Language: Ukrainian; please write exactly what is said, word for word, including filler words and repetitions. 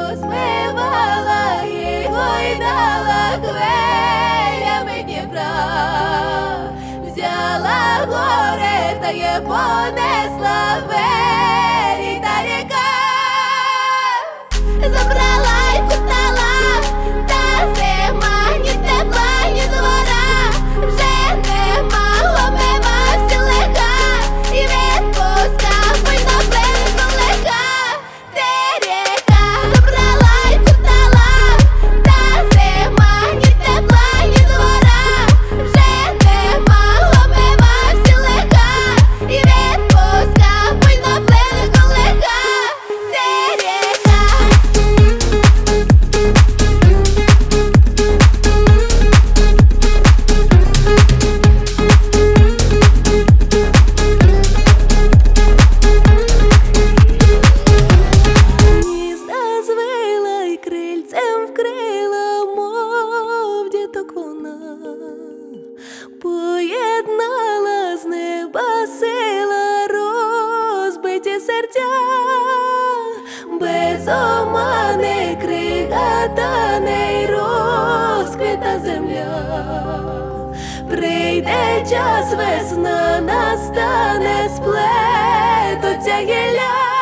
змивала і гойдала хвилями Дніпра, взяла горе та є понесла вері та ріка, забрала й втала, та зима ні тепла, ні двора, вже нема обмива всі леха, і відпускав мой на берегу леха. Ти ріка, забрала й втала, та зима ні тепла, ні двора, вже нема обмива всі леха, і відпускав мой на берегу леха. Ти ріка. Гнізда звила й крильцем вкрила, мов діток вона, поєднала з неба сила розбиті серця, без омани крига тане й розквіта земля. Прийде час, весна настане, сплетуться гілля.